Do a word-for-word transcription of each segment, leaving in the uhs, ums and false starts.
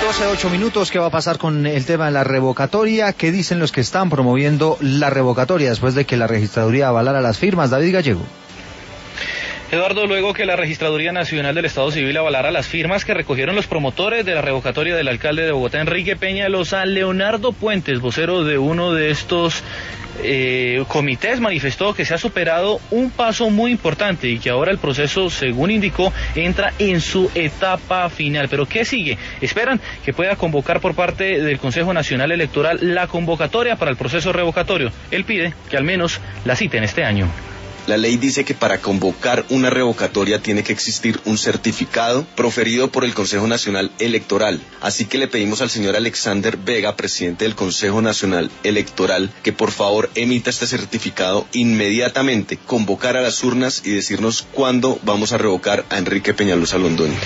doce, ocho minutos, ¿qué va a pasar con el tema de la revocatoria? ¿Qué dicen los que están promoviendo la revocatoria después de que la registraduría avalara las firmas? David Gallego. Eduardo, luego que la Registraduría Nacional del Estado Civil avalara las firmas que recogieron los promotores de la revocatoria del alcalde de Bogotá, Enrique Peñalosa, Leonardo Puentes, vocero de uno de estos eh, comités, manifestó que se ha superado un paso muy importante y que ahora el proceso, según indicó, entra en su etapa final. ¿Pero qué sigue? Esperan que pueda convocar por parte del Consejo Nacional Electoral la convocatoria para el proceso revocatorio. Él pide que al menos la citen este año. La ley dice que para convocar una revocatoria tiene que existir un certificado proferido por el Consejo Nacional Electoral. Así que le pedimos al señor Alexander Vega, presidente del Consejo Nacional Electoral, que por favor emita este certificado inmediatamente, convocar a las urnas y decirnos cuándo vamos a revocar a Enrique Peñalosa Londoño.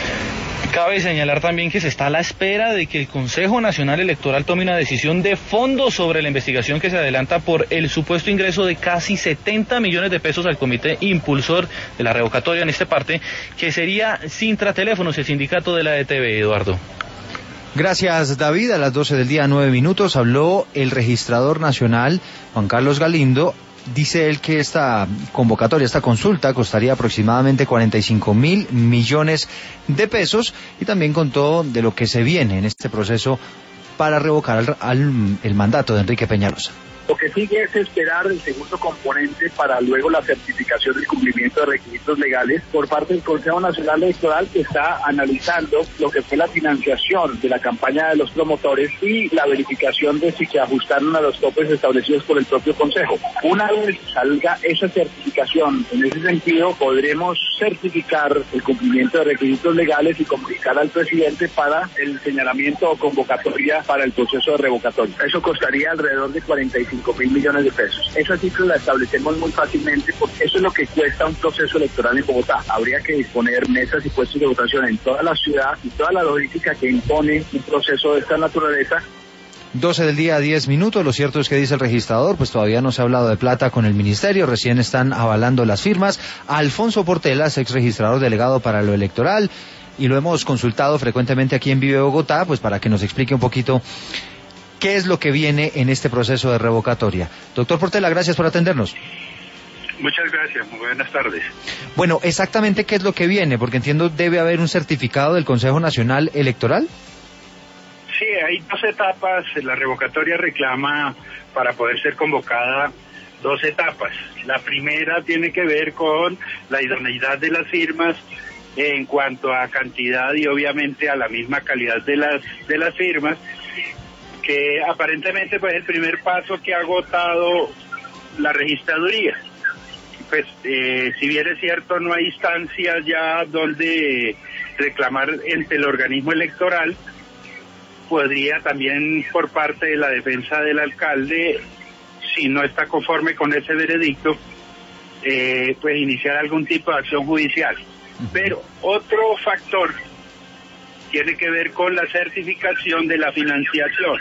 Cabe señalar también que se está a la espera de que el Consejo Nacional Electoral tome una decisión de fondo sobre la investigación que se adelanta por el supuesto ingreso de casi setenta millones de pesos al comité impulsor de la revocatoria en esta parte, que sería Sintra Teléfonos, el sindicato de la E T V, Eduardo. Gracias, David. A las doce del día, nueve minutos, habló el registrador nacional, Juan Carlos Galindo. Dice él que esta convocatoria, esta consulta, costaría aproximadamente cuarenta y cinco mil millones de pesos, y también contó de lo que se viene en este proceso para revocar al, al el mandato de Enrique Peñalosa. Lo que sigue es esperar el segundo componente para luego la certificación del cumplimiento de requisitos legales por parte del Consejo Nacional Electoral, que está analizando lo que fue la financiación de la campaña de los promotores y la verificación de si se ajustaron a los topes establecidos por el propio Consejo. Una vez salga esa certificación, en ese sentido podremos certificar el cumplimiento de requisitos legales y comunicar al presidente para el señalamiento o convocatoria para el proceso de revocatoria. Eso costaría alrededor de cuarenta y cinco mil millones de pesos. Esa cifra la establecemos muy fácilmente porque eso es lo que cuesta un proceso electoral en Bogotá. Habría que disponer mesas y puestos de votación en toda la ciudad y toda la logística que impone un proceso de esta naturaleza. doce del día, diez minutos. Lo cierto es que dice el registrador, pues todavía no se ha hablado de plata con el ministerio, recién están avalando las firmas. Alfonso Portelas, ex registrador delegado para lo electoral, y lo hemos consultado frecuentemente aquí en Vive Bogotá, pues para que nos explique un poquito ¿qué es lo que viene en este proceso de revocatoria? Doctor Portela, gracias por atendernos. Muchas gracias, muy buenas tardes. Bueno, exactamente qué es lo que viene, porque entiendo debe haber un certificado del Consejo Nacional Electoral. Sí, hay dos etapas. La revocatoria reclama para poder ser convocada dos etapas. La primera tiene que ver con la idoneidad de las firmas en cuanto a cantidad y obviamente a la misma calidad de las de las firmas, que aparentemente pues el primer paso que ha agotado la registraduría. Pues eh, si bien es cierto, no hay instancias ya donde reclamar ante el organismo electoral, podría también por parte de la defensa del alcalde, si no está conforme con ese veredicto, eh, pues iniciar algún tipo de acción judicial. Uh-huh. Pero otro factor tiene que ver con la certificación de la financiación.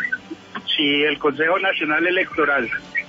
Si el Consejo Nacional Electoral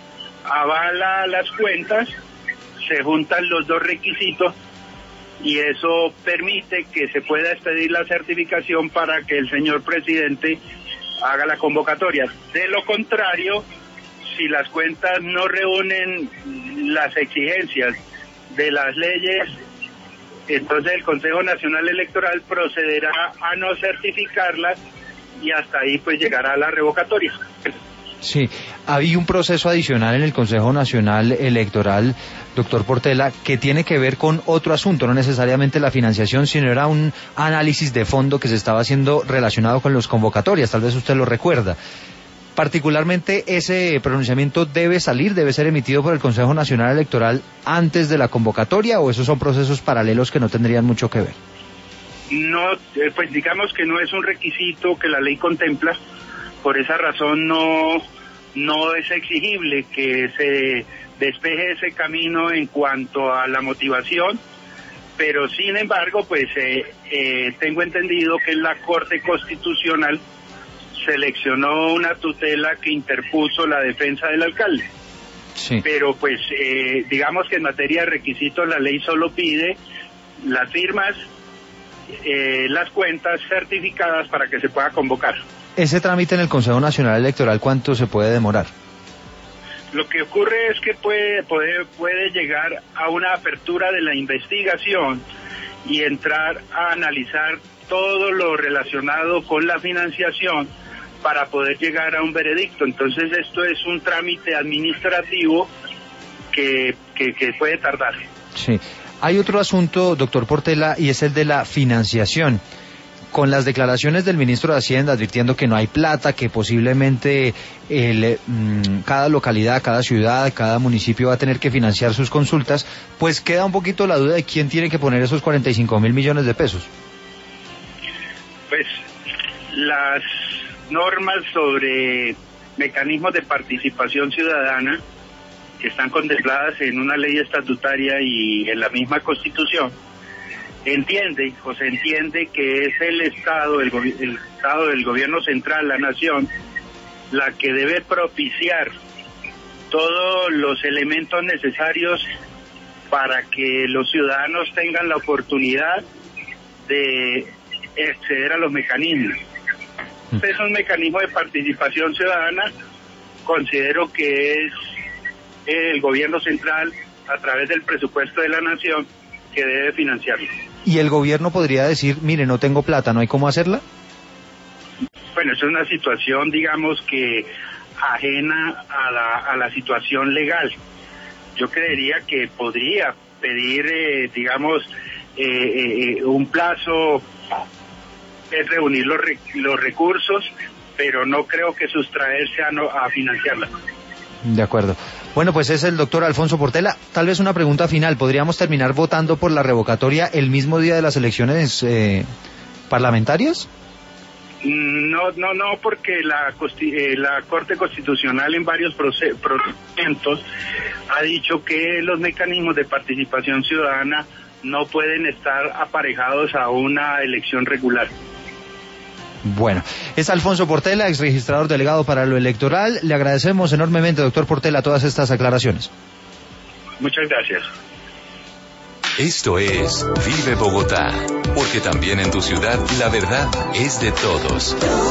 avala las cuentas, se juntan los dos requisitos y eso permite que se pueda expedir la certificación para que el señor presidente haga la convocatoria. De lo contrario, si las cuentas no reúnen las exigencias de las leyes, entonces el Consejo Nacional Electoral procederá a no certificarlas y hasta ahí pues llegará a la revocatoria. Sí, hay un proceso adicional en el Consejo Nacional Electoral, doctor Portela, que tiene que ver con otro asunto, no necesariamente la financiación, sino era un análisis de fondo que se estaba haciendo relacionado con las convocatorias, tal vez usted lo recuerda. Particularmente, ese pronunciamiento debe salir, debe ser emitido por el Consejo Nacional Electoral antes de la convocatoria, ¿o esos son procesos paralelos que no tendrían mucho que ver? No, eh, pues digamos que no es un requisito que la ley contempla, por esa razón no, no es exigible que se despeje ese camino en cuanto a la motivación, pero sin embargo, pues eh, eh, tengo entendido que la Corte Constitucional seleccionó una tutela que interpuso la defensa del alcalde. Sí. Pero pues eh, digamos que en materia de requisitos la ley solo pide las firmas eh, las cuentas certificadas para que se pueda convocar. Ese trámite en el Consejo Nacional Electoral, ¿cuánto se puede demorar? Lo que ocurre es que puede, puede, puede llegar a una apertura de la investigación y entrar a analizar todo lo relacionado con la financiación para poder llegar a un veredicto. Entonces esto es un trámite administrativo que, que, que puede tardar. Sí. Hay otro asunto, doctor Portela, y es el de la financiación. Con las declaraciones del ministro de Hacienda advirtiendo que no hay plata, que posiblemente el, mmm, cada localidad, cada ciudad, cada municipio va a tener que financiar sus consultas, pues queda un poquito la duda de quién tiene que poner esos cuarenta y cinco mil millones de pesos. Pues las normas sobre mecanismos de participación ciudadana que están contempladas en una ley estatutaria y en la misma Constitución, entiende, o se entiende que es el Estado, el, el Estado del gobierno central, la nación, la que debe propiciar todos los elementos necesarios para que los ciudadanos tengan la oportunidad de acceder a los mecanismos. Este es un mecanismo de participación ciudadana, considero que es el gobierno central, a través del presupuesto de la nación, que debe financiarlo. ¿Y el gobierno podría decir, mire, no tengo plata, no hay cómo hacerla? Bueno, es una situación, digamos, que ajena a la, a la situación legal. Yo creería que podría pedir, eh, digamos, eh, eh, un plazo, es reunir los, re, los recursos, pero no creo que sustraerse a, no, a financiarla. De acuerdo. Bueno, pues es el doctor Alfonso Portela. Tal vez una pregunta final. ¿Podríamos terminar votando por la revocatoria el mismo día de las elecciones eh, parlamentarias? No, no, no, porque la, eh, la Corte Constitucional en varios procedimientos ha dicho que los mecanismos de participación ciudadana no pueden estar aparejados a una elección regular. Bueno, es Alfonso Portela, ex registrador delegado para lo electoral. Le agradecemos enormemente, doctor Portela, todas estas aclaraciones. Muchas gracias. Esto es Vive Bogotá, porque también en tu ciudad la verdad es de todos.